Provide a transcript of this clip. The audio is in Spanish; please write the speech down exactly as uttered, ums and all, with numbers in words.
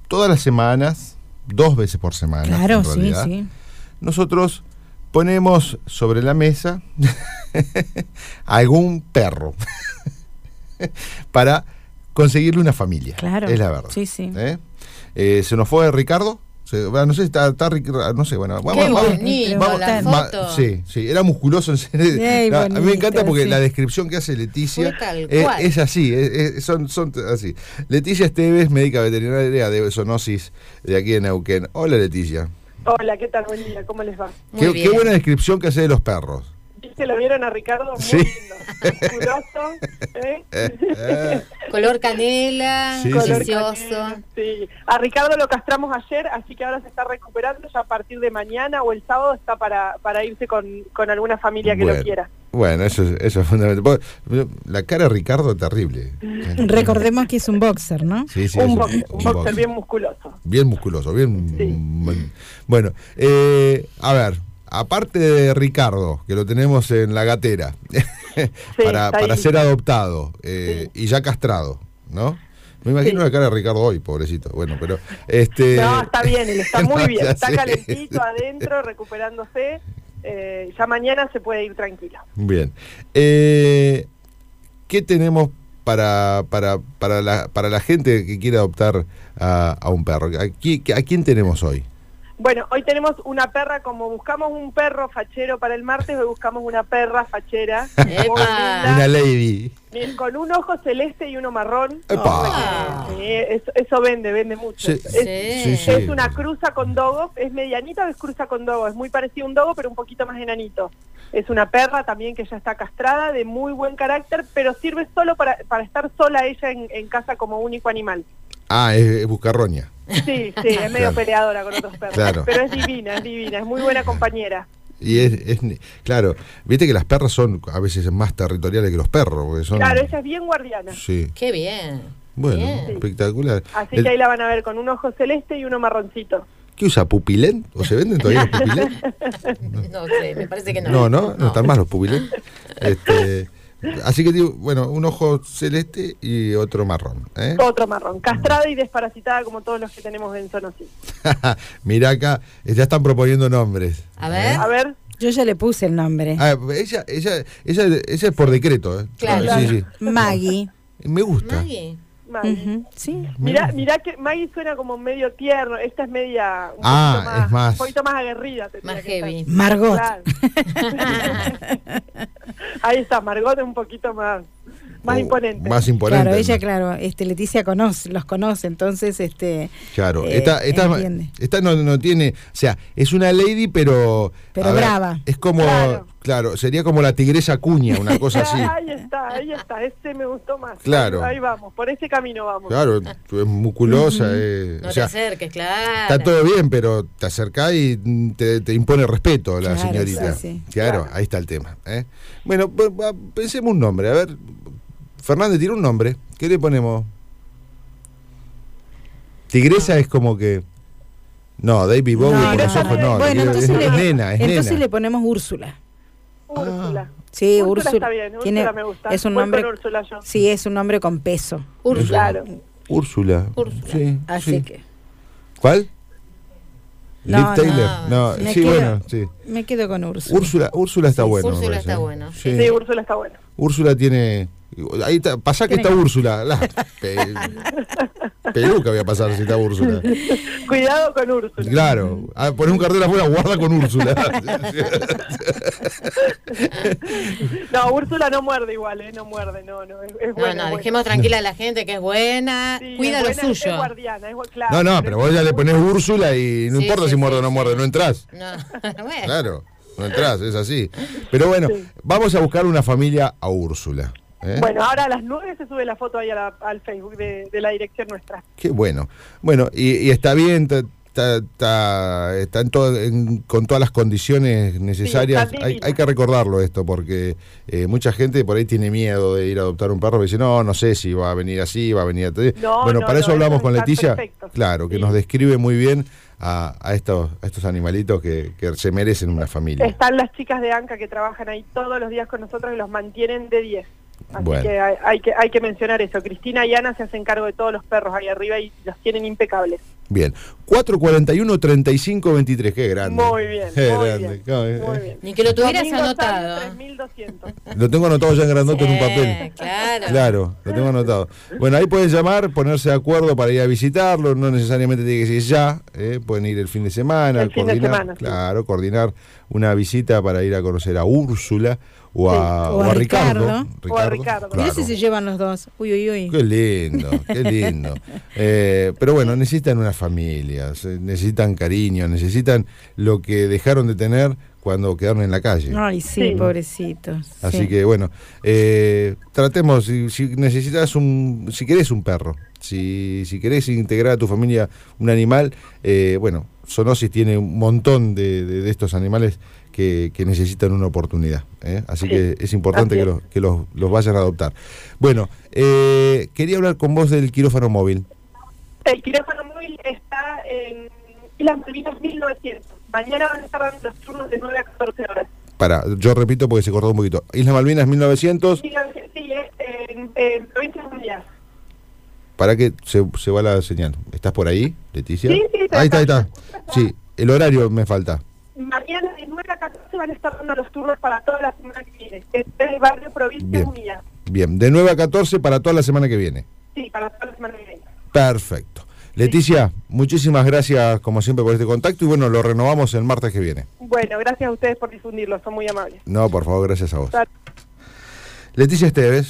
todas las semanas, dos veces por semana, claro, en realidad, sí, sí. nosotros ponemos sobre la mesa algún perro para conseguirle una familia. Claro. Es la verdad. Sí, sí. ¿Eh? Eh, se nos fue Ricardo. Se, bueno, no sé si está, está no sé, bueno, vamos, qué vamos, bonito vamos, la ma, foto. sí, sí, era musculoso en serio. Ay, No, bonito, a mí me encanta porque sí. la descripción que hace Leticia es, es así, es, es, son, son así. Leticia Esteves, médica veterinaria de zoonosis de aquí en Neuquén. Hola, Leticia. Hola, ¿qué tal? Buen día, ¿cómo les va? Qué, qué buena descripción que hace de los perros. ¿Se lo vieron a Ricardo? Muy sí. lindo. Musculoso, ¿eh? Eh, eh. Color canela, sí, delicioso. Sí. sí. A Ricardo lo castramos ayer, así que ahora se está recuperando. Ya a partir de mañana o el sábado está para, para irse con, con alguna familia que bueno, lo quiera. Bueno, eso, eso es fundamental. La cara de Ricardo terrible. Recordemos que es un boxer, ¿no? Sí, sí, un, es boxer, un boxer, boxer bien musculoso. Bien musculoso, bien... Sí. Bueno, eh, a ver, aparte de Ricardo, que lo tenemos en la gatera, sí, para, para ser adoptado eh, sí. y ya castrado, ¿no? Me imagino sí. la cara de Ricardo hoy, pobrecito. Bueno, pero... este No, está bien, él está muy no, bien. Está sé. calentito adentro, recuperándose. Eh, ya mañana se puede ir tranquilo. Bien. Eh, ¿Qué tenemos para, para, para, la, para la gente que quiere adoptar a, a un perro? ¿A, ¿A quién tenemos hoy? Bueno, hoy tenemos una perra, como buscamos un perro fachero para el martes, hoy buscamos una perra fachera. Una lady. Con un ojo celeste y uno marrón. ¡Epa! Sí, eso, eso vende, vende mucho. Sí, es, sí, sí. es una cruza con dogo, es medianita o es cruza con dogo, es muy parecido a un dogo, pero un poquito más enanito. Es una perra también que ya está castrada, de muy buen carácter, pero sirve solo para, para estar sola ella en, en casa como único animal. Ah, es, es buscarroña. Sí, sí, es medio claro. peleadora con otros perros, claro. pero es divina, es divina, es muy buena compañera. Y es, es, claro, viste que las perras son a veces más territoriales que los perros. Porque son... Claro, ella es bien guardiana. Sí. Qué bien. Bueno, bien. espectacular. Así El... que ahí la van a ver con un ojo celeste y uno marroncito. ¿Qué usa? ¿Pupilén? ¿O se venden todavía los pupilén? No sé, me parece que no. No, no, no, no están más los pupilén. Este, así que digo, bueno, un ojo celeste y otro marrón. ¿eh? Otro marrón, castrada y desparasitada como todos los que tenemos en zoonosis. Mirá acá, ya están proponiendo nombres. A ver. ¿eh? A ver. Yo ya le puse el nombre. Ah, ella, ella, ella, ella es por decreto. ¿eh? Claro. Ah, sí, sí. Maggie. Me gusta. Maggie. Maggie. Uh-huh, sí. Mirá, mirá que Maggie suena como medio tierno, esta es media un ah, poquito más, es más, un poquito más aguerrida. Más heavy. Estar. Margot. Claro. Ahí está, Margot es un poquito más, más oh, imponente. Más imponente. Claro, ella, claro, este, Leticia conoce, los conoce, entonces, este. Claro, eh, esta, esta, esta no, no tiene, o sea, es una lady, pero. Pero brava. Ver, es como, claro. claro, sería como la tigresa cuña, una cosa así. Ahí está, ahí está, ese me gustó más. Claro. Ahí, ahí vamos, por ese camino vamos. Claro, tú es musculosa. Uh-huh. eh, no o sea, te acerques, claro. Está todo bien, pero te acercás y te, te impone respeto la claro, señorita. Sí, sí. Claro, claro, ahí está el tema. ¿eh? Bueno, pensemos un nombre, a ver. Fernández, tira un nombre. ¿Qué le ponemos? Tigresa no. Es como que... No, David Bowie no, con no, los ojos no. Bueno, es, entonces es le, nena, es entonces nena. le ponemos Úrsula. Úrsula. Ah. Sí, Úrsula, Úrsula. Está bien, Úrsula tiene, me gusta. Es un Voy nombre, con Úrsula yo. Sí, es un nombre con peso. Úrsula. Claro. Úrsula. Úrsula. Sí, Así sí. que... ¿Cuál? No, Liv no, Taylor. No, me sí, quedo, bueno, sí. Me quedo con Úrsula. Úrsula, Úrsula está sí, bueno. Úrsula parece, está ¿eh? bueno. Sí. Sí, Úrsula está bueno. Úrsula tiene... Ahí está, pasá que está Úrsula. La pe... peluca voy a pasar si está Úrsula. Cuidado con Úrsula. Claro, ah, poner un cartel afuera, guarda con Úrsula. No, Úrsula no muerde igual, ¿eh? No muerde, no, no. Es, es no, buena, no, es dejemos tranquila a la gente que es buena, sí, cuida es lo buena, suyo. Es guardiana, es, claro, no, no, pero vos ya le ponés Úrsula y no sí, importa sí, si muerde sí, o no sí. muerde, no entrás. No, bueno. Claro, no entrás, es así. Pero bueno, sí. Vamos a buscar una familia a Úrsula. ¿eh? Bueno, ahora a las nueve se sube la foto ahí a la, al Facebook de, de la dirección nuestra. Qué bueno. Bueno, y, y está bien, está, está, está en todo, en, con todas las condiciones necesarias. Sí, hay, hay que recordarlo esto, porque eh, mucha gente por ahí tiene miedo de ir a adoptar un perro, y dice, no, no sé si va a venir así, va a venir así. No, bueno, no, para no, eso hablamos eso con está Leticia, perfecto. claro, que sí. nos describe muy bien a, a, estos, a estos animalitos que, que se merecen una familia. Están las chicas de ANCA que trabajan ahí todos los días con nosotros y los mantienen de diez. Así bueno. que hay, hay que hay que mencionar eso. Cristina y Ana se hacen cargo de todos los perros ahí arriba y los tienen impecables. Bien. cuatro cuarenta y uno, treinta y cinco veintitrés. Qué grande. Muy bien, Qué muy grande. bien, Qué- eh, muy bien. Ni que lo tuvieras Domingo anotado. Sáenz, tres mil doscientos. Lo tengo anotado ya en grandote en un Eh, papel. Claro. Claro, lo tengo anotado. Bueno, ahí pueden llamar, ponerse de acuerdo para ir a visitarlo, no necesariamente tiene que ser ya, eh, pueden ir el fin de semana, El fin de coordinar, semana, sí. claro, coordinar una visita para ir a conocer a Úrsula o a, Sí. o a Ricardo. Ricardo. O a Ricardo. Mirá si se llevan los dos. Uy, uy, uy. Qué lindo, qué lindo. Eh, pero bueno, necesitan una familia, se- necesitan cariño, necesitan lo que dejaron de tener cuando quedaron en la calle. Ay, sí, Sí. pobrecitos. Así sí. que bueno, eh, tratemos, si, si necesitas un, si querés un perro, si, si querés integrar a tu familia un animal, eh, bueno, Zoonosis tiene un montón de, de, de estos animales que, que necesitan una oportunidad, ¿eh? Así Sí, que es importante así que, es. los, que los, los vayan a adoptar. Bueno, eh, quería hablar con vos del quirófano móvil. El quirófano móvil está en Islas Malvinas mil novecientos. Mañana van a estar dando los turnos de nueve a catorce horas. Para, yo repito porque se cortó un poquito. Islas Malvinas mil novecientos, Sí, es en, en Provincia de Unidad. para que se, se va la señal. ¿Estás por ahí, Leticia? Sí, sí, está ahí está, ahí acá. está. Sí, el horario me falta. Mañana de nueve a catorce van a estar dando los turnos para toda la semana que viene. Es el barrio Provincia Bien. de Unidad. Bien, de nueve a catorce para toda la semana que viene. Sí, para toda la semana que viene. Perfecto. Leticia, muchísimas gracias como siempre por este contacto y bueno, lo renovamos el martes que viene. Bueno, gracias a ustedes por difundirlo, son muy amables. No, por favor, gracias a vos. Hasta Leticia Esteves.